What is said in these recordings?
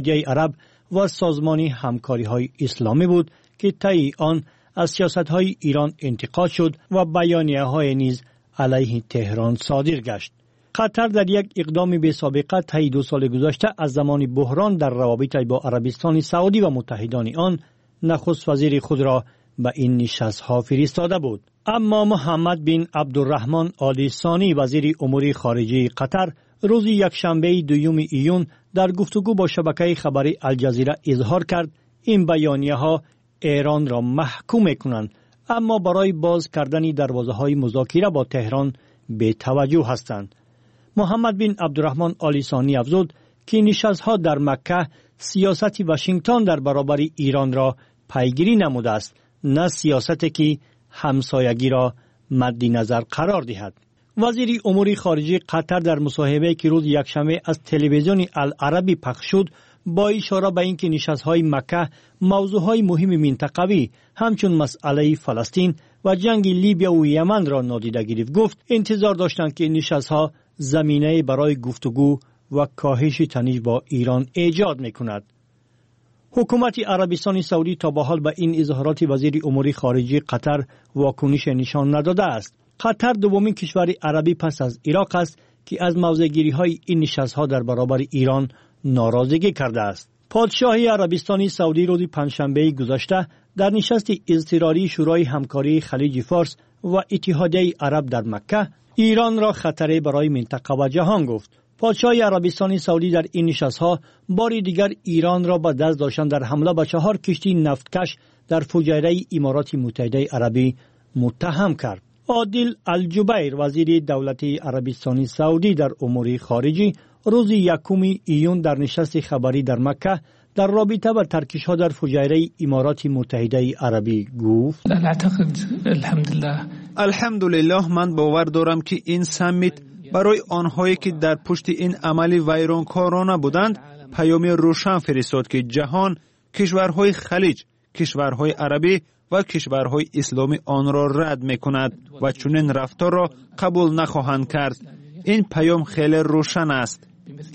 اتحادیه عرب و سازمان همکاری‌های اسلامی بود که طی آن از سیاست‌های ایران انتقاد شد و بیانیه‌های نیز علیه تهران صادر گشت. قطر در یک اقدام بی‌سابقه طی 2 سال گذشته از زمان بحران در روابط با عربستان سعودی و متحدان آن نخست وزیر خود را به این نشست‌ها فرستاده بود. اما محمد بن عبدالرحمن آل ثانی وزیر امور خارجه قطر روز یکشنبه 2 ایون در گفتگو با شبکه خبری الجزیره اظهار کرد این بیانیه‌ها ایران را محکوم می‌کنند اما برای باز کردن دروازه‌های مذاکره با تهران به توجه هستند. محمد بن عبدالرحمن آل ثانی افزود که نشست‌ها در مکه سیاست واشنگتن در برابر ایران را پیگیری نموده است، نه سیاستی که همسایگی را مد نظر قرار دهد. وزیر امور خارجه قطر در مصاحبه‌ای که روز یکشنبه از تلویزیون العربی پخش شد با اشاره به اینکه نشست‌های مکه موضوعهای مهم منطقوی همچون مسئله فلسطین و جنگ لیبیا و یمن را نادیده گرفت، گفت انتظار داشتند که نشست‌ها زمینه برای گفتگو و کاهش تنش با ایران ایجاد می‌کند. حکومت عربستان سعودی تا به حال به این اظهارات وزیر امور خارجه قطر واکنش نشان نداده است. قطر دومین کشور عربی پس از عراق است که از موضع‌گیری‌های این نشست‌ها در برابر ایران ناراضگی کرده است. پادشاه عربستان سعودی روز پنجشنبه گذشته در نشست اضطراری شورای همکاری خلیج فارس و اتحادیه عرب در مکه ایران را خطری برای منطقه و جهان گفت. پادشاه عربستان سعودی در این نشست‌ها بار دیگر ایران را به دست داشتن در حمله به 4 کشتی نفتکش در فجایع امارات متحده عربی متهم کرد. عادل الجبیر وزیر دولت عربستان سعودی در امور خارجه روز 1 ایون در نشست خبری در مکه در رابطه با ترکش‌ها در فجایع امارات متحده عربی گفت: الحمدلله من باور دارم که این سمیت برای آنهایی که در پشت این عمل ویرانکارانه بودند پیامی روشن فرستاد که جهان کشورهای خلیج، کشورهای عربی و کشورهای اسلامی آن را رد می‌کند و چنین رفتار را قبول نخواهند کرد. این پیام خیلی روشن است.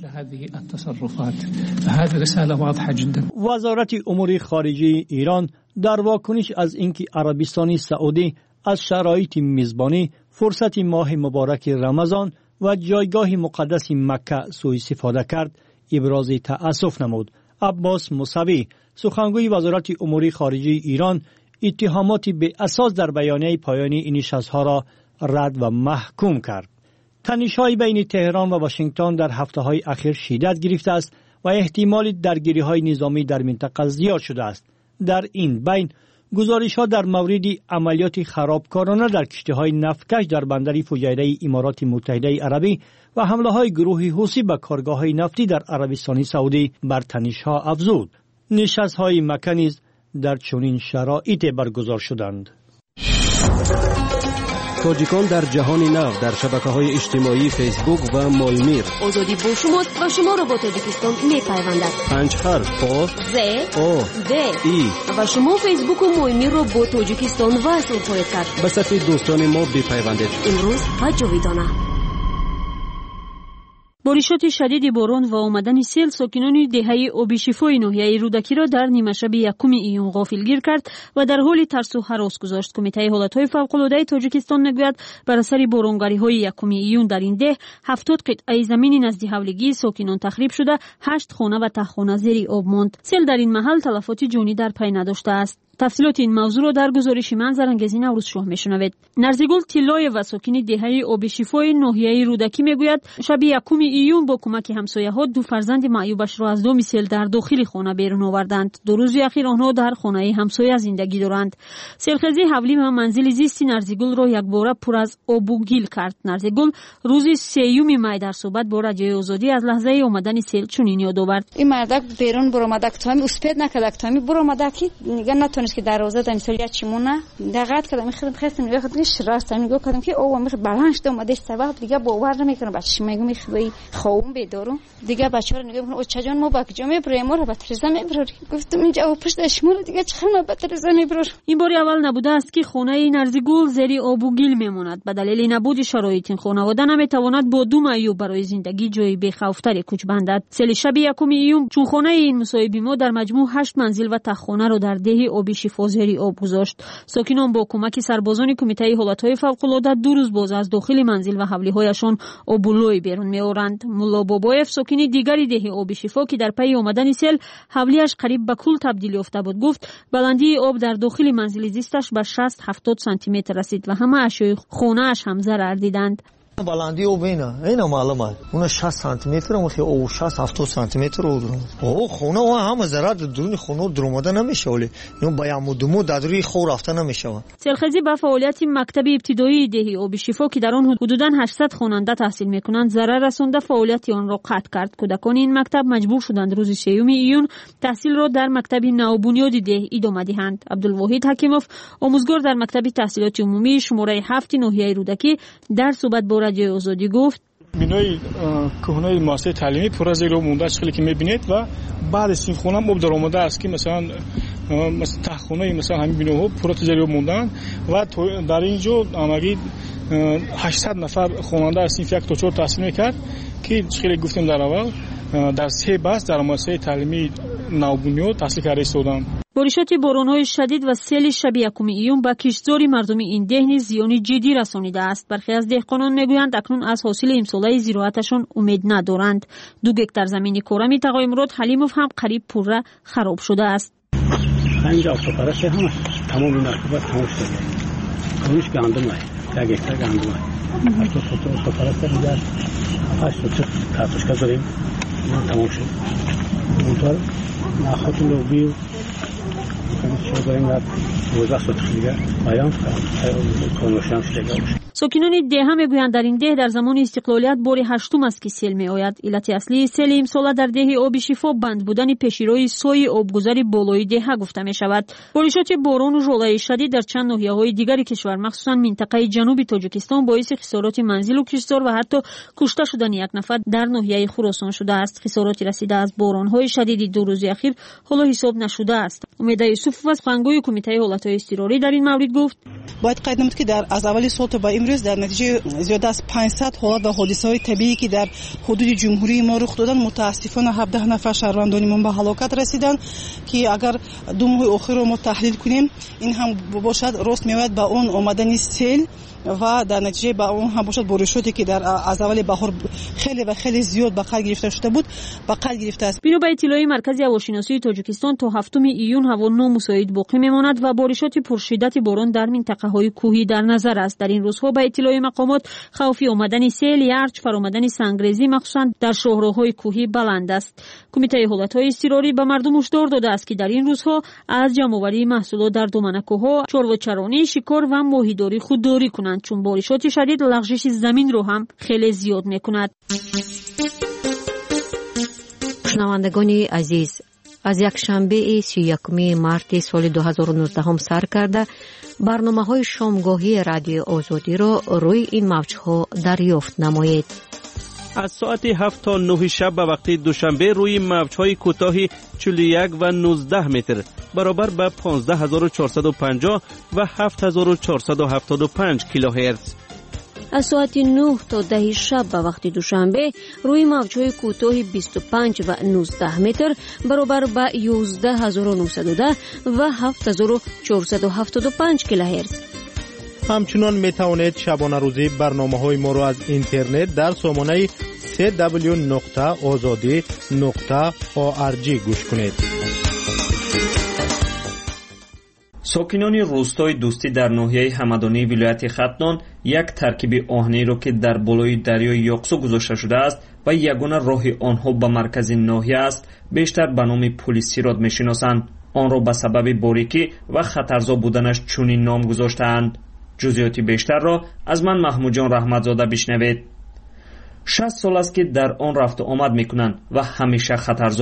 وزارت امور خارجه ایران در واکنش از اینکه عربستان سعودی از شرایط میزبانی، فرصت ماه مبارک رمضان و جایگاه مقدس مکه سوء استفاده کرد، ابراز تأسف نمود. عباس موسوی سخنگوی وزارت امور خارجه ایران اتهامات به اساس در بیانیه پایانی این نشست‌ها را رد و محکوم کرد. تنش‌های بین تهران و واشنگتن در هفته‌های اخیر شدت گرفته است و احتمال درگیری‌های نظامی در منطقه زیاد شده است. در این بین گزارش‌ها در مورد عملیات خرابکارانه در کشتی‌های نفتکش در بندر فجایع امارات متحده عربی و حمله‌های گروه حوثی به کارگاه‌های نفتی در عربستان سعودی بر تنش‌ها افزود. نشست‌های مکه نیز در چنین شرایطی برگزار شدند. تاجیکان در جهان نو در شبکه‌های اجتماعی فیسبوک و مولمیر. آزادی با شماست و شما را با تاجیکستان می‌پیوندد. 5 حرف پا ز او د ای و شما فیسبوک و مولمیر را با تاجیکستان وصل خواهید کرد. به صفحه دوستان ما بپیوندید. امروز و جاویدانه. بارشات شدید باران و آمدن سیل ساکنان دهه آبشفای ناحیه رودکی را در نیمه شب 1 ایون غافلگیر کرد و در حال ترس و هراس گذاشت. کمیته حالتهای فوق‌العاده تاجیکستان میگوید بر اثر بارانگری‌های 1 ایون در این ده 70 قطعه زمین نزد حولگی ساکنان تخریب شده، 8 خانه و ته‌خانه زیر آب ماند. سیل در این محل تلفات جانی در پی نداشته است. تفصیلات این موضوع را در گزارش منظرانگیز نوروز شاه میشنوید. نرزیگل تیلای و ساکن دهه آبشفای ناحیه رودکی میگوید شب 1 ایون با کمک همسایه‌ها 2 فرزند معیوبش را از دام سیل در داخل خانه بیرون آوردند. 2 روز اخیر آنها در خانه همسایه زندگی دارند. سیلخیزی حولی و منزل زیستی نرزیگل را یکباره پر از آب و گل کرد. نرزیگل روز 3 می در صحبت با رادیوی آزادی از لحظه آمدن سیل چنین یاد آورد. این مردک بیرون برآمدک تامی اسپید نکردک تامی برآمدکی دیگه نتونست که دروازه دم سویا چیمونه دقت کردم میخوام خواستم نگاه کنم راست نگاه کردم که او میخواد بلند شد اومده سبب دیگه باور نمیکنه بچه‌ش میگم میخوای خوم بدارم دیگه بچه‌ها نگاه میکنه او چجون ما با کجا میبریم ما رو به ترزه میبریم گفتم اینجا پشتش ما دیگه چخ ما به ترزه میبریم. این بار اول نبوده است که خانه نرزیگل زیر آب و گل میماند. به دلیل نبود شرایط این خانواده نمیتواند با 2 معیوب برای زندگی جای بی‌خوف‌تری کوچ بندد. سال شب 1 ایون چون خانه این مصاحبی ما در مجموع 8 منزل و تخانه را در ده آبی شفا زیر آب گذاشت. ساکنان با کمک سربازان کمیته حالت‌های فوق‌العاده 2 روز باز از داخل منزل و حولی‌هایشان آبولوی بیرون می‌آورند. مولا بابایف ساکنی دیگری ده آبی شفا که در پی آمدن سیل حولی‌اش قریب به کل تبدیل یافته بود گفت بلندی آب در داخل منزل زیستش به 60-70 سانتی متر رسید و همه اشیاء خانه‌اش هم ضرر دیدند. بلندی او اینا معلومه اون 60 سانتی متر اون خیلی او 60-70 سانتی متر او درون او خونه او هم ضرر درون خونه درآمده نمیشه ولی اون با یمودمو در روی خور رفته نمیشه. سیلخزی به فعالیت مکتب ابتدایی ده آب شفا که در آن حدوداً 800 خواننده تحصیل میکنند ضرر رسانده فعالیت آن را قطع کرد. کودکان این مکتب مجبور شدند روز 3 ایون تحصیل را در مکتب نوبنیادی ده ادامه دهند. عبدالواحد حکیموف آموزگار در مکتب تحصیلات عمومی شماره 7 ناحیه رودکی در صحبت با رادیو آزادی گفت بینای کهنه مؤسسه تعلیمی پر از زیر مونده است که میبینید و بعد از این خونه آب در آمده است که مثلا تخونه مثلا همین بیناها پر از زیر موندن و در اینجا آمگی 800 نفر خواننده از صنف 1 تا 4 تحصیل میکرد که خیلی گفتیم در اول در 3 بخش در مؤسسه تعلیمی نوبنیاد تحصیل کرده استادم. بارشات باران‌های شدید و سیل شب 1 ایون به کشتزار مردم این ده نیز زیانی جدی رسانیده است. برخی از دهقانان میگویند اکنون از حاصل امساله زراعتشان امید ندارند. 2 گکتار زمین کارمی تقای مراد حلیموف هم قریب پوره خراب شده است. اینجا آفتابرش هم تمام این آفتابرش تمام شده. کنیش گندم است. 1 گکتار گندم است. آفتابرش دیگر 8 تا کارتوشکا داریم. تمام شد. اونطور نخوت لوبی ساکنان ده هم میگویند در این ده در زمان استقلالیت بار 8 است که سیل می آید. علت اصلی سیل امسال در ده آب شفا بند بودن پیشروی سوی آبگذاری بالای ده گفته می شود. بارشات باران و ژوله شدید در چند ناحیه های دیگر کشور مخصوصا منطقه جنوبی تاجیکستان باعث خسارات منزل و کشتزار و حتی کشته شدن 1 نفر در ناحیه خراسان شده است. خسارات رسیده از باران های شدید 2 روز اخیر حالا حساب نشده است. امید یوسف از خانگوی کمیته حالت‌های اضطراری در این مورد گفت باید قید نمود که از اول سال تا به امروز در نتیجه زیاد از 500 حالت و حادثه‌های طبیعی که در حدود جمهوری ما رخ دادن متاسفانه 17 نفر شهروندانمان به هلاکت رسیدند که اگر 2 ماه اخیر رو ما تحلیل کنیم این هم باشد راست میاد به اون آمدن سیل و در نتیجه با اون هم باشد بارشاتی که در از اول بهار خیلی زیاد به قید گرفته شده بود به قید گرفته است. بنا به اطلاع مرکز هواشناسی تاجیکستان تا 7 ایون هوا نامساعد باقی میماند و بارشات پرشدت باران در منطقه‌های کوهی در نظر است. در این روزها به اطلاع مقامات خوف آمدن سیل یارچ فرآمدن سنگریزی مخصوصا در شهرهای کوهی بلند است. کمیته حالت‌های اضطراری به مردم هشدار داده است که در این روزها از جمع‌آوری محصولات در دامنه‌کوه‌ها، چروچرانی، شکار و ماهیداری خودداری کنند چون بارشات شدید لغزش زمین رو هم خیلی زیاد می‌کند. شنوندگان عزیز، از یک شنبه 31 مارت سال 2019 هم سر کرده برنامه‌های شامگاهی رادیو آزادی را روی این موج‌ها دریافت نمایید. از ساعت 7 تا 9 شب به وقت دوشنبه روی موج‌های کوتاه 41 و 19 متر برابر به 15450 و 7475 کیلوهرتز. از ساعت 9 تا 10 شب به وقت دوشنبه روی موج‌های کوتاه 25 و 19 متر برابر به 11910 و 7475 کیلوهرتز. همچنان می توانید شبانه روزی برنامه‌های ما را از اینترنت در سامانه www.azadi.org گوش کنید. ساکنان روستای دوستی در ناحیه همدانی ولایت ختلان یک ترکیب آهنی را که در بالای دریای یاقسو گذاشته شده است و یگانه راه آنها به مرکز ناحیه است بیشتر به نام پل سیرات می‌شناسند. آن را به سبب باریکی و خطرزا بودنش چنین نام گذاشته‌اند. جزئیات بیشتر را از من محمود جان رحمتزاده بشنوید. 60 سال است که در آن رفت و آمد میکنند و همیشه خطرزا است.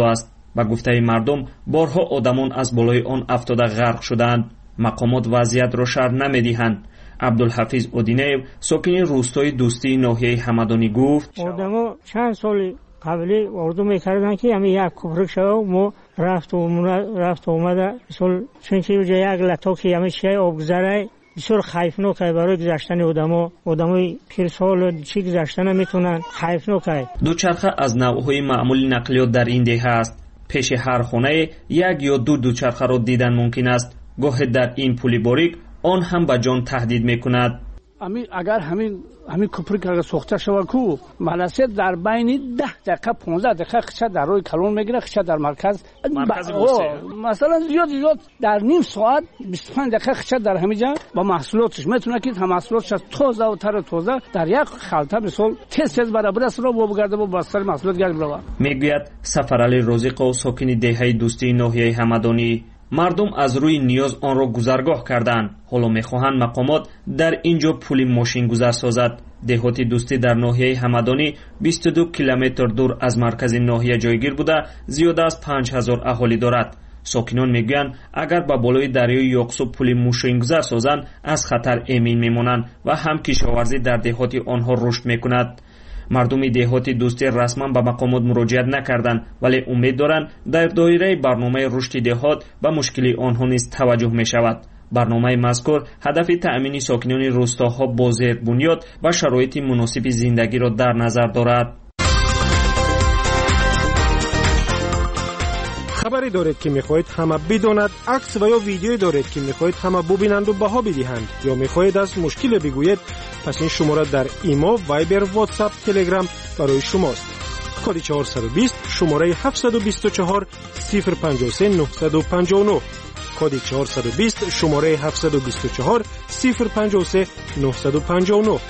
ба гуфтаи мардум борҳо одамон аз болои он афтода ғарқ шуданд. мақомот вазъиятро шарҳ намедиҳанд. абдулҳафиз одинеев сокини рӯстои дӯстии ноҳияи ҳамадонӣ гуфт: одамо чанд соли қабли орзу мекарданд ки ҳамин як кӯприк шава мо рафт омада мисол чунки уҷа як латоки ҳамин чияи обгузарай бисёр хайфнокай барои гузаштани одамои пирсол чӣ гузашта наметонанд. хайфнокай. дучарха аз навъҳои маъмули нақлиёт дар ин деҳа аст. пеши ҳар хонае як ё ду дучархаро дидан мумкин аст. гоҳе дар ин пули борик он ҳам ба ҷон таҳдид мекунад. агар ҳамин кӯприк агар сохта шава ку маласе дар байни 10 дақиқа 15 дақиқа қича дар роҳи калон мегира, қича дар маркази масалан зиёд дар ним соат 25 дақиқа қича дар ҳамиҷа ба маҳсулотиш метавона ки маҳсулотиш тоза ва таро тоза дар як халта мисол тез бара бурасро бо бугарда бо бастари маҳсулот гар бирава. мегӯяд Сафарали Розиқов, сокини деҳаи дӯстии ноҳияи ҳамадонӣ. мардум аз рӯи ниёз онро гузаргоҳ карданд. ҳоло мехоҳанд мақомот дар ин ҷо пули мошингузар созад. деҳоти дӯстӣ дар ноҳияи ҳамадонӣ 22 километр дур аз маркази ноҳия ҷойгир буда зиёда аз 5000 аҳолӣ дорад. сокинон мегӯянд агар ба болои дарёи ёқсу пули мошингузар созанд аз хатар эмин мемонанд ва ҳам кишоварзӣ дар деҳоти онҳо рушд мекунад. мардуми деҳоти дӯстӣ расман ба мақомот муроҷиат накарданд, вале умед доранд дар доираи барномаи рушди деҳот ба мушкили онҳо низ таваҷҷӯҳ мешавад. барномаи мазкур ҳадафи таъмини сокинони рӯстоҳо бо зербунёд ва шароити муносиби зиндагиро дар назар дорад. хабаре доред ки мехоҳед ҳама бидонад, акс ва ё видеое доред ки мехоҳед ҳама бубинанду баҳо бидиҳанд ё мехоҳед аз мушкиле бигӯед, пас ин шумора дар имо, вайбер, ватсап, телеграм барои шумост. коди 420 шумораи 724 053 959, коди 420 шумораи 724 053 959.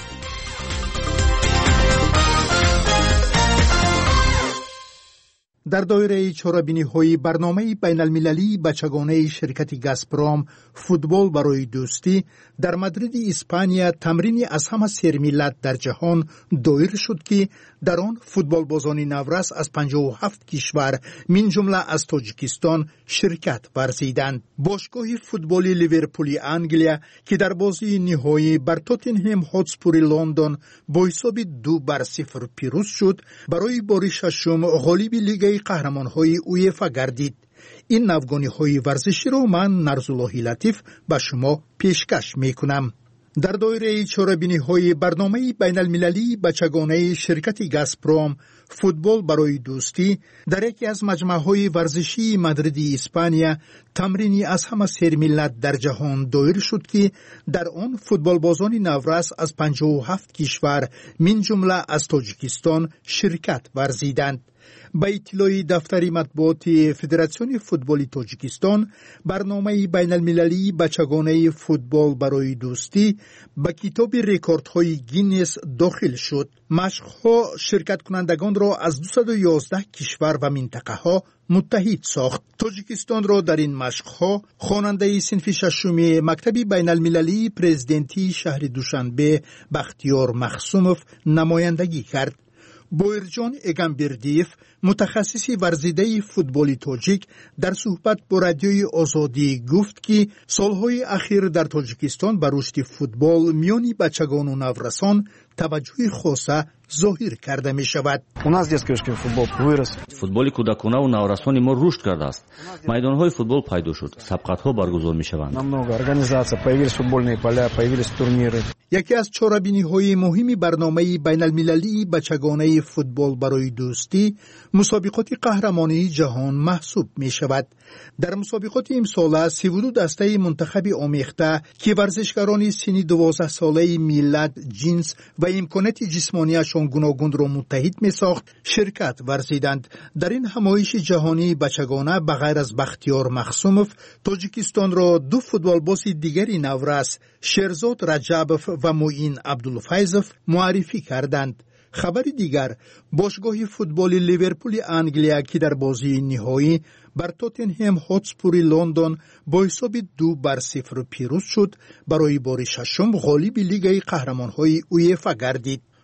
дар доираи чорабиниҳои барномаи байналмилалии бачагонаи ширкати Газпром футбол барои дӯстӣ дар Мадриди Испания тамрини аз ҳама сермиллат дар ҷаҳон доир шуд ки дар он футболбозони наврас аз 57 кишвар мин ҷумла аз Тоҷикистон ширкат варзиданд. бошгоҳи футболи Ливерпули Англия ки дар бозии ниҳоӣ бар Тоттенҳем Хотспури Лондон бо ҳисоби 2-0 пирӯз шуд, барои бори шашум ғолиби лигаи қаҳрамонҳои УЕФА гардид. ин навгониҳои варзиширо ман Нарзуллоҳи Латиф ба шумо пешкаш мекунам. дар доираи чорабиниҳои барномаи байналмилалии бачагонаи ширкати Газпром футбол барои дӯстӣ дар яке аз маҷмӯъаҳои варзишии Мадриди Испания тамрини аз ҳама сермиллат дар ҷаҳон доир шуд ки дар он футболбозони наврас аз 57 кишвар мин ҷумла аз Тоҷикистон ширкат варзиданд. ба иттилои дафтари матбуоти Федератсиони футболи Тоҷикистон, барномаи байналмилалии бачагонаи футбол барои дӯстӣ ба китоби рекордҳои Гиннес дохил шуд. машқҳо ширкаткунандагонро аз 211 кишвар ва минтақаҳо муттаҳид сохт. Тоҷикистонро дар ин машқҳо хонандаи синфи шашуми Мактаби байналмилалии президентии шаҳри Душанбе Бахтиёр Махсумов намояндагӣ кард. Боирҷон Эгамбердиев, мутахассиси варзидаи футболи тоҷик, дар суҳбат бо радиои Озодӣ гуфт ки солҳои ахир дар Тоҷикистон ба рушди футбол миёни бачагону наврасон таваҷҷӯҳи хоса зоҳир карда мешавад. У нас детский футбол вырос. Футболи кӯдакона ва наврасони мо рушд кардааст. Майдонҳои футбол пайдо шуд, сабқатҳо баргузор мешаванд. Намного организация, появились футбольные поля, появились турниры. яке аз чорабиниҳои муҳими барномаи байналмилалии бачагонаи футбол барои дӯстӣ мусобиқоти қаҳрамонии ҷаҳон маҳсуб мешавад. дар мусобиқоти имсола 32 дастаи мунтахаби омехта ки варзишгарони синни 12 солаи миллат, ҷинс ва имконияти ҷисмонияшон гуногунро муттаҳид месохт, ширкат варзиданд. дар ин ҳамоиши ҷаҳонии бачагона ба ғайр аз Бахтиёр Махсумов, Тоҷикистонро ду футболбози дигари наврас Шерзод Раҷабов ва Муин Абдулфайзов муаррифӣ карданд. хабари дигар, бошгоҳи футболи Ливерпули Англия ки дар бозии ниҳоӣ бар Тоттенҳем Хотспури Лондон бо ҳисоби 2-0 пирӯз шуд, барои бори шашум ғолиби лигаи қаҳрамонҳои УЕФА гардид.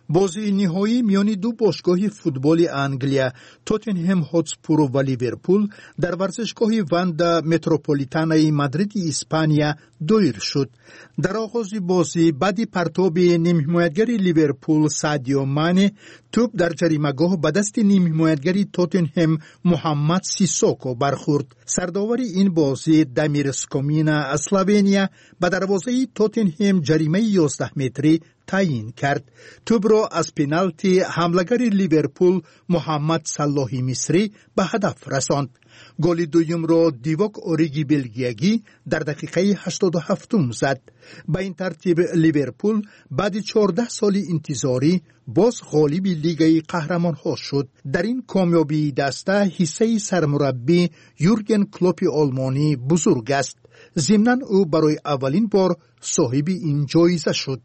بازی نهایی میان دو باشگاه فوتبال انگلیا توتنهم هاتسپور و لیورپول در ورزشگاه واندا متروپولیتانای مادرید اسپانیا دایر شد. در آغاز بازی بعد پرتاب نیم حمایتگر لیورپول سادیو مانه توپ در جریمه‌گاه به دست نیم حمایتگر توتنهم محمد سیسوکو برخورد. سرداور این بازی دامیر سکومینا از اسلوونیا به دروازه توتنهم جریمه 11 متری تعیین کرد. توپ را از پنالتی حمله‌گر لیورپول محمد صلاحی مصری به هدف رساند. گل دوم را دیواک اوریگی بلگیایی در دقیقه 87 زد. به این ترتیب لیورپول بعد 14 سال انتظاری باز غالب لیگ قهرمان‌ها شد. در این کامیابی دسته حصه سرمربی یورگن کلوپ آلمانی بزرگ است. ضمناً او برای اولین بار صاحب این جایزه شد.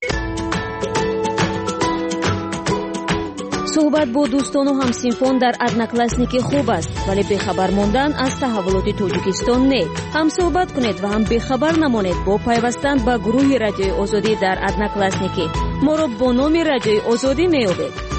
صحبت با دوستان و همسینفان در ادناکلاسنیک خوب است، ولی بخبر ماندن از تحولات توجیکستان نه. هم صحبت کنید و هم بخبر نمانید با پیوستن به گروه رادیوی آزادی در ادناکلاسنیک. ما را با نام رادیوی آزادی میابید.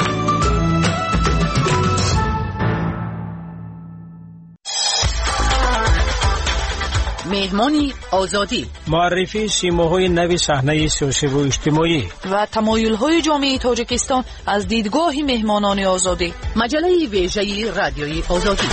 مهمانی آزادی، معرفی سیماهای نوی صحنه سیاسی و اجتماعی و تمایل‌های جامعه تاجیکستان از دیدگاه مهمانان آزادی. مجله ویژه رادیوی آزادی.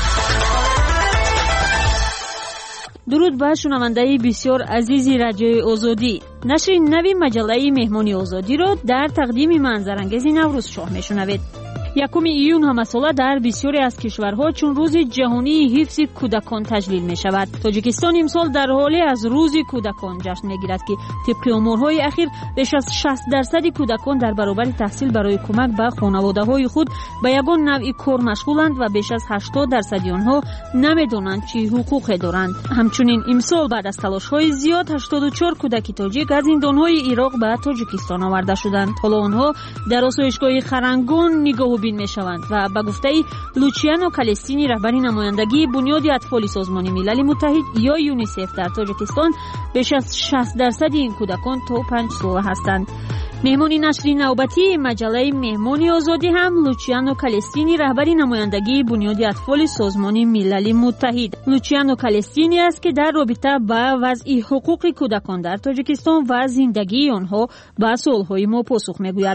درود بر شنونده بسیار عزیز رادیوی آزادی. نشر نوی مجله مهمانی آزادی را در تقدیم منظرانگیز نوروز شاه میشنوید. 1 ایون همساله در بسیاری از کشورها چون روز جهانی حفظ کودکان تجلیل می شود. تاجیکستان امسال در حال از روز کودکان جشن می گیرد که طبق امورهای اخیر بیش از 60% کودکان در برابر تحصیل برای کمک به خانواده های خود به یگان نوع کار مشغولند و بیش از 80% آنها نمیدانند چه حقوقی دارند. همچنین امسال بعد از تلاش های زیاد 84 کودک تاجیک از زندانهای عراق به تاجیکستان آورده شدند. حالا آنها در آسایشگاه خرنگون نگاه بین می شوند و به گفته لوچیانو کالستینی رهبر نمایندگی بنیاد اطفال سازمان ملل متحد یا یونیسف در تاجیکستان بیش از 60% این کودکان تا 5 ساله هستند. مهمانی نشری نوبتی مجله مهمانی آزادی هم لوچیانو کالستینی رهبر نمایندگی بنیاد اطفال سازمان ملل متحد. لوچیانو کالستینی است که در رابطه با وضع حقوق کودکان در تاجیکستان و زندگی آنها به سوالهای ما پاسخ میگوید.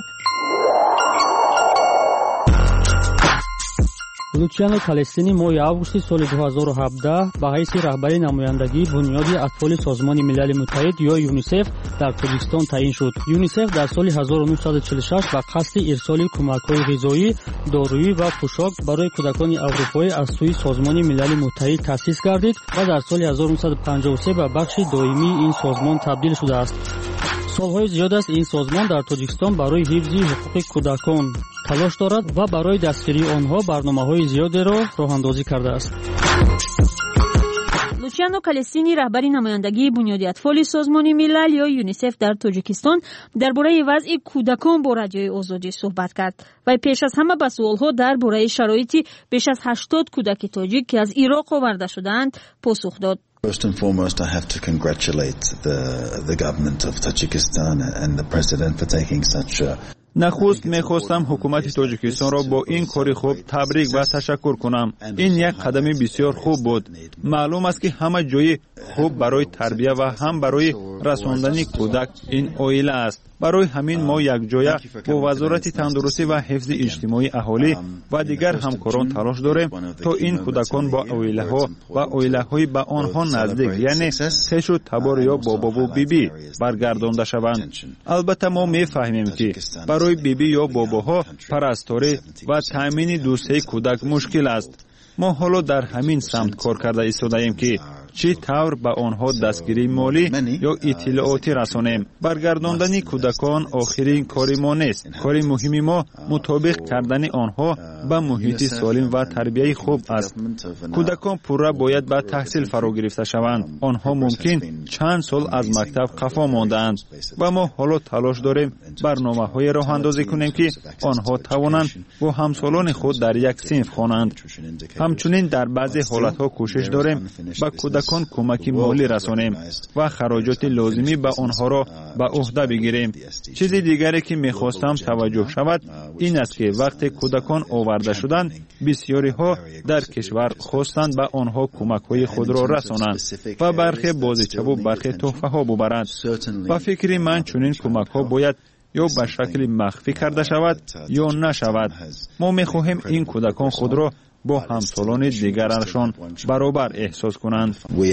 لوچیانو کالستینی ماه августи соли 2017 ба ҳайси раҳбари намояндагии бунёди атфоли созмони милали муттаҳид ё юнисеф дар тоҷикистон таъин шуд. юнисеф дар соли 1946 ба қасди ирсоли кӯмакҳои ғизоӣ, дорӯӣ ва пӯшок барои кӯдакони аврупоӣ аз сӯи созмони милали муттаҳид таъсис гардид ва дар соли 1953 ба бахши доимии ин созмон табдил шудааст. солҳои зиёд аст ин созмон дар тоҷикистон барои ҳифзи ҳуқуқи кӯдакон талош дорад ва барои дастгирии онҳо барномаҳои зиёдеро роҳандозӣ кардааст. лучиано калестини раҳбари намояндагии бунёди атфоли созмони милал ё юнисеф дар тоҷикистон дар бораи вазъи кӯдакон бо радиои озодӣ суҳбат кард. вай пеш аз ҳама ба суолҳо дар бораи шароити беш аз 80 кӯдаки тоҷик ки аз Ироқ оварда шудаанд посух дод. First and foremost, I have to congratulate the government of Tajikistan and the president for taking such نخست میخواستم حکومت تاجیکستان را با این کاری خوب تبریک و تشکر کنم. این یک قدم بسیار خوب بود. معلوم است که همه جای خوب برای تربیت و هم برای رساندن کودک این عائله است. برای همین ما یک جای با وزارت تندرستی و حفظ اجتماعی اهالی و دیگر همکاران تلاش داریم تا این کودکان با عائله ها و عائله های به آنها نزدیک یعنی خش و تبار یا بابا و بیبی برگردانده شوند. البته ما میفهمیم که برای بیبی یا باباها پرستاری و تامین دوستی کودک مشکل است. ما حالا در همین سمت کار کرده ایستاده‌ایم که چی طور به آنها دستگیری مالی یا اطلاعاتی رسانیم. برگرداندن کودکان آخرین کاری ما نیست. کاری مهمی ما مطابق کردن آنها به محیط سالم و تربیت خوب است. کودکان پورا باید به تحصیل فرا گرفته شوند. آنها ممکن چند سال از مکتب خفا ماندند و ما حالا تلاش داریم برنامه‌های راه اندازی کنیم که آنها توانند با همسالان خود در یک صنف خوانند. همچنین در بعضی حالت‌ها کوشش داریم به کودکان کودکان کمک مالی رسانیم و خراجات لازمی به آنها را به عهده بگیریم. چیز دیگری که می‌خواستم توجه شود این است که وقتی کودکان آورده شدند بسیاری ها در کشور خواستند به آنها کمک‌های خود را رسانند و برخی بازیچه و برخی تحفه ها ببرند. و فکر من چنین کمک‌ها باید یا به شکل مخفی کرده شود یا نشود. ما می‌خواهیم این کودکان خود را با همسالان دیگرشان برابر احساس کنند.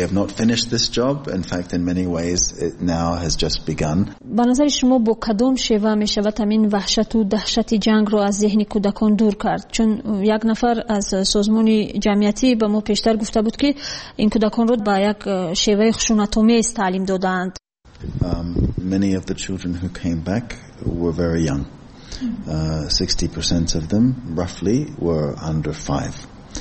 به نظر شما با کدام شیوه می شود همین وحشت و دهشت جنگ را از ذهن کودکان دور کرد؟ چون یک نفر از سازمان جمعیتی به ما پیشتر گفته بود که این کودکان را به یک شیوه خشونت‌آمیز تعلیم دادند. Many of the children who came back were very young. 60% of them roughly were under 5.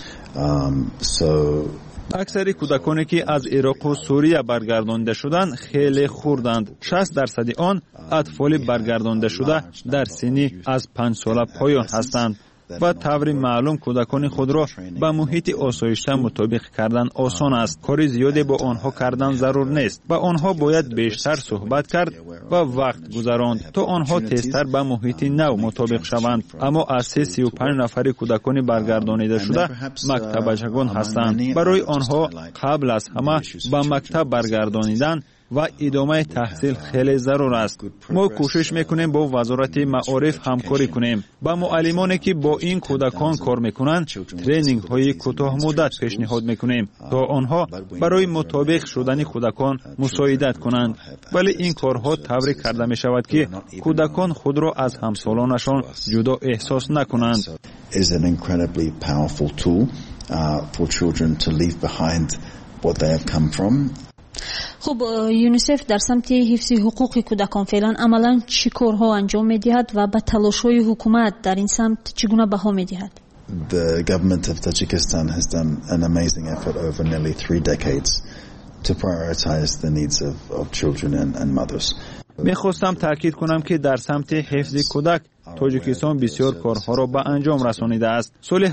اکثر کودکانی که از عراق و سوریه برگردانده شدند خیلی خردند. 60% آن اطفال برگردانده شده در سنی از 5 ساله پایان هستند. و طور معلوم کودکان خود را به محیط آسایشته مطابق کردن آسان است. کار زیادی با آنها کردن ضرور نیست. با آنها باید بیشتر صحبت کرد و وقت گذراند تا آنها تیزتر به محیط نو مطابق شوند. اما از 35 نفر کودکان برگردانیده شده مکتبچگان هستند. برای آنها قبل از همه به مکتب برگردانیدن و ادامه تحصیل خیلی ضرور است. ما کوشش میکنیم با وزارت معارف همکاری کنیم. با معلمانی که با این کودکان کار میکنند ترینینگ های کوتاه مدت پیشنهاد میکنیم تا آنها برای مطابق شدن کودکان مساعدت کنند. ولی این کارها طوری کرده می شود که کودکان خود را از همسالانشان جدا احساس نکنند. Is an incredibly powerful tool for children to leave behind what they have come from. خب یونیسف در سمت حفظ حقوق کودکان فعلا عملا چی کارها انجام می‌دهد و به تلاش‌های حکومت در این سمت چگونه بها می‌دهد؟ The government of Tajikistan has done an amazing effort over nearly 3 decades to prioritize the needs of children and mothers. میخواستم تاکید کنم که در سمت حفظ کودک تاجیکستان بسیار کارها را به انجام رسانیده است. سال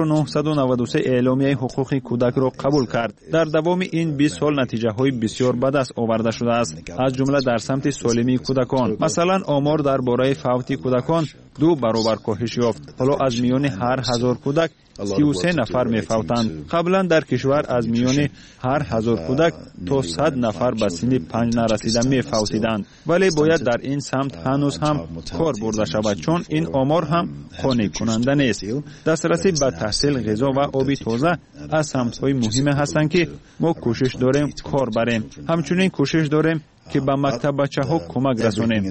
1993 اعلامیه حقوق کودک را قبول کرد. در دوام این 20 سال نتیجه های بسیار به دست آورده شده است. از جمله در سمت سالمی کودکان. مثلا آمار درباره فوت کودکان 2 برابر کاهش یافت. حالا از میان هر 1000 کودک 33 نفر میفوتند. قبلا در کشور از میان هر 1000 کودک تا 100 نفر به سن 5 نرسیده میفوتیدند. ولی باید در این سمت هنوز هم کار برده شود چون این آمار هم قانع کننده نیست. دسترسی به تحصیل، غذا و آب تازه از سمت‌های مهم هستند که ما کوشش داریم کار بریم. همچنین کوشش داریم که به مکتب بچه‌ها کمک رسانیم.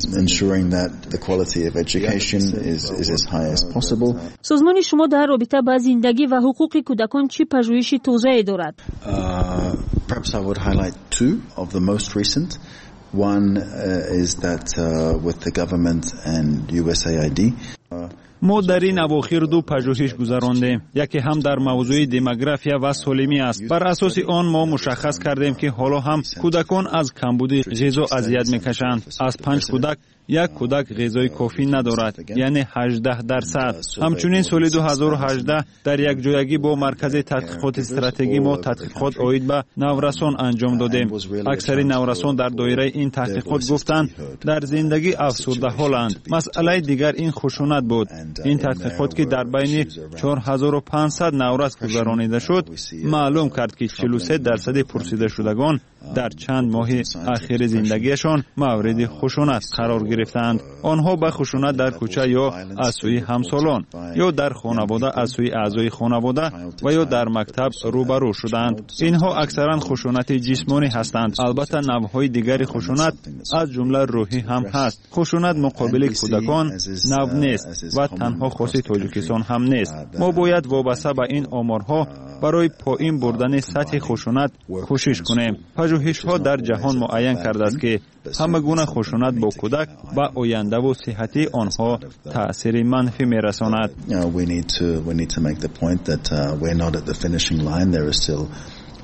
سازمان شما در رابطه با زندگی و حقوق کودکان چه پژوهش توزیعی دارد؟ Perhaps I would highlight 2 of the most recent. One is that with the government and USAID. ما در این اواخر 2 پژوهش گذراندیم. یکی هم در موضوع دموگرافیا و سالمی است. بر اساس آن ما مشخص کردیم که حالا هم کودکان از کمبود غذا اذیت میکشند. از 5 کودک 1 کودک غذای کافی ندارد، یعنی 18%. همچنین سال 2018 در یک جایگی با مرکز تحقیقات استراتژی ما تحقیقات عاید به نورسان انجام دادیم. اکثر نورسان در دایره این تحقیقات گفتند در زندگی افسرده حالند. مسئله دیگر این خشونت بود. این تحقیقات که در بین 4500 نورس گذرانیده شد معلوم کرد که 43% پرسیده شدگان در چند ماه اخیر زندگیشان مورد خشونت قرار گرفتند. آنها به خشونت در کوچه یا از سوی همسالان یا در خانواده از سوی اعضای خانواده و یا در مکتب روبرو شدند. اینها اکثرا خشونت جسمانی هستند. البته نوع‌های دیگری خشونت از جمله روحی هم هست. خشونت مقابل کودکان نوع نیست و تنها خاص تاجیکستان هم نیست. ما باید وابسته به این آمارها برای پایین بردن سطح خشونت کوشش کنیم. پژوهش‌ها در جهان معین کرده است که همه گونه خشونت با کودک به آینده و صحتی آنها تأثیر منفی می‌رساند. We need to make the point that we're not at the finishing line. There is still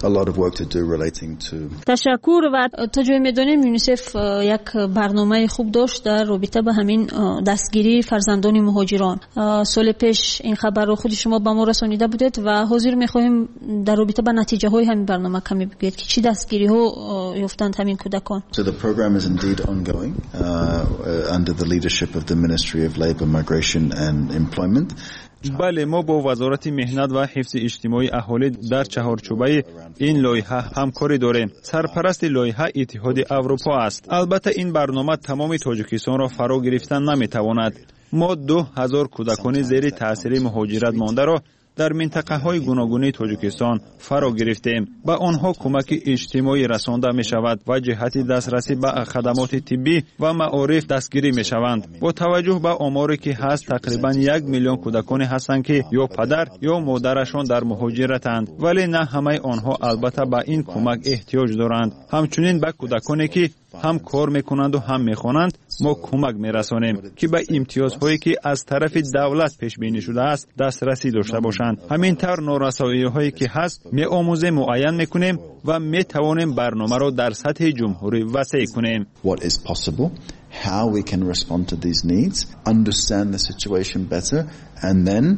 a lot of work to do relating to. تشکر. و تا جای میدونیم یونیسف یک برنامه خوب داشت در رابطه با همین دستگیری فرزندان مهاجران. سال پیش این خبر رو خود شما به ما رسانیده بودید و حاضر می‌خواهیم در رابطه با نتیجه های همین برنامه کمی بگویید که چی دستگیری ها یافتند همین کودکان. So the program is indeed ongoing under the leadership of the Ministry of Labour, Migration and Employment. بله، ما با وزارت مهنت و حفظ اجتماعی اهالی در چهارچوبه این لایحه همکاری داریم. سرپرست لایحه اتحاد اروپا است. البته این برنامه تمام تاجیکستان را فرا گرفتن نمیتواند. ما 2000 کودکان زیر تاثیر مهاجرت مانده را در منطقه های گوناگون تاجیکستان فرا گرفتیم. با آنها کمک اجتماعی رسانده می شود و جهت دسترسی به خدمات طبی و معارف دستگیری می شوند. با توجه به آماری که هست تقریبا 1 میلیون کودکان هستند که یا پدر یا مادرشان در مهاجرتند، ولی نه همه آنها البته به این کمک احتیاج دارند. همچنین به کودکانی که هم کار میکنند و هم میخوانند ما کمک میرسانیم که به امتیازهایی که از طرف دولت پیش بینی شده است دسترسی داشته باشند. همینطور نارسایی‌هایی که هست میآموزیم، معین میکنیم و میتوانیم برنامه را در سطح جمهوری وسیع کنیم. What is possible, how we can respond to these needs, understand the situation better, and then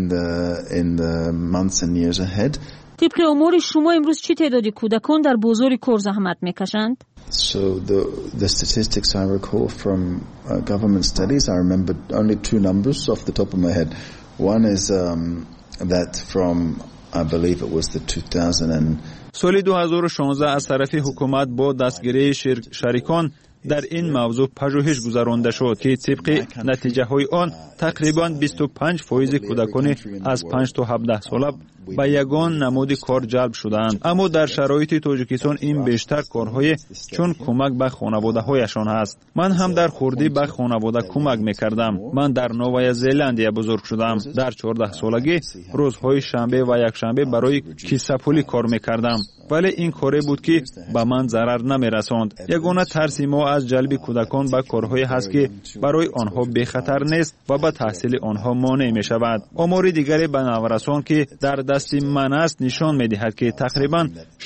in the months and years ahead. طبق امور شما امروز چی تعدادی کودکان در بازار کار زحمت میکشند؟ So the statistics I recall from government studies, I remember only 2 numbers off the top of my head. One is that from, I believe it was the 2000 سال 2016 از طرف حکومت با دستگیری شریکان در این موضوع پژوهش گذرانده شد که طبق نتیجه های آن تقریبا 25% کودکان از 5 تا 17 ساله به یگان نمود کار جلب شدند. اما در شرایط تاجیکستان این بیشتر کارهای چون کمک به خانواده هایشان است. من هم در خوردی به خانواده کمک میکردم. من در نوآ زلندیا بزرگ شدم. در 14 سالگی روزهای شنبه و یکشنبه برای کیسه پولی کار میکردم، ولی این کاری بود که به من ضرر نمیرساند. یگانه ترس ما از جلب کودکان به کارهایی هست که برای آنها بی خطر نیست و به تحصیل آنها مانع می شود. آمار دیگری به نورسان که در دست من است نشان می دهد که تقریبا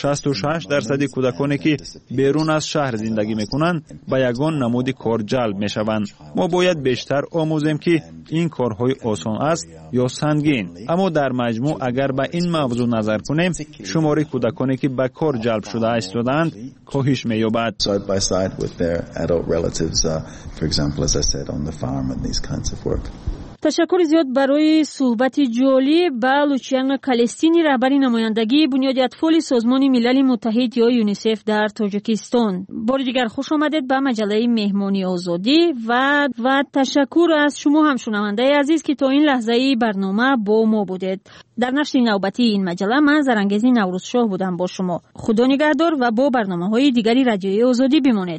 66% کودکانی که بیرون از شهر زندگی می کنند به یگان نمود کار جلب می شوند. ما باید بیشتر آموزیم که این کارهای آسان است یا سنگین، اما در مجموع اگر به این موضوع نظر کنیم شمار کودکانی که به کار جلب شده ایستادند کاهش می‌یابد. Side by side with their adult relatives, for example, as I said, on the farm and these kinds of work. تشکر زیاد برای صحبت جالب با لوچیان کالستینی، رهبر نمایندگی بنیاد اطفال سازمان ملل متحد یا یونیسف در تاجیکستان. بار دیگر خوش آمدید به مجله مهمانی آزادی و تشکر از شما هم شنونده عزیز که تا این لحظه برنامه با ما بودید. در نشر نوبتی این مجله من زرانگیزی نوروزشاه بودم با شما. خدا نگهدار و با برنامه‌های دیگری رادیوی آزادی بمانید.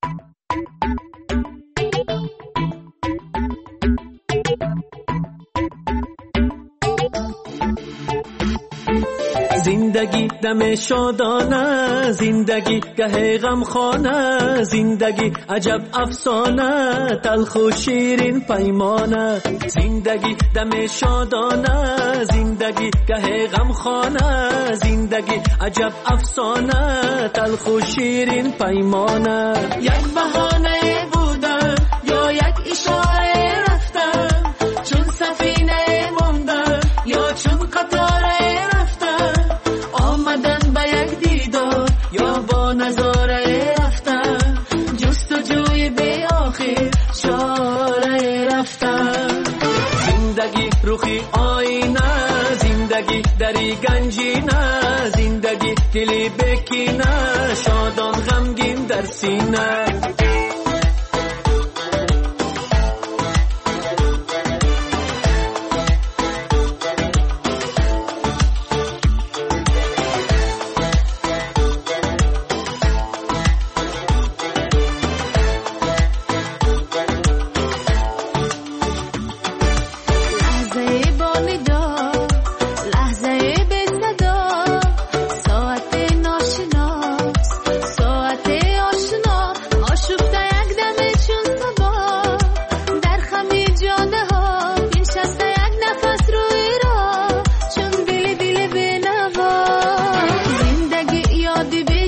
زندگی دم شادانه، زندگی گه غمخانه، زندگی عجب افسانه، تلخ و شیرین پیمانه. زندگی دم شادانه، زندگی گه غمخانه، زندگی عجب افسانه، تلخ و شیرین پیمانه. یک بهانه بودن یا یک اشاره رفتن، چون سفینه موندن یا چون قطاره نظاره رفتن، جستجوی بی آخر شاره رفتن. زندگی روخی آینه، زندگی دری گنجینه، زندگی دلی بکینه، شادان غمگین در سینه.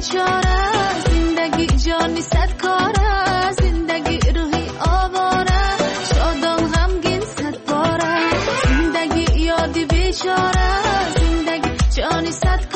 بیچاره زندگی جانی صد کاره زندگی روحی آواره شادم غمگین صد باره زندگی یادی بیچاره زندگی جانی صد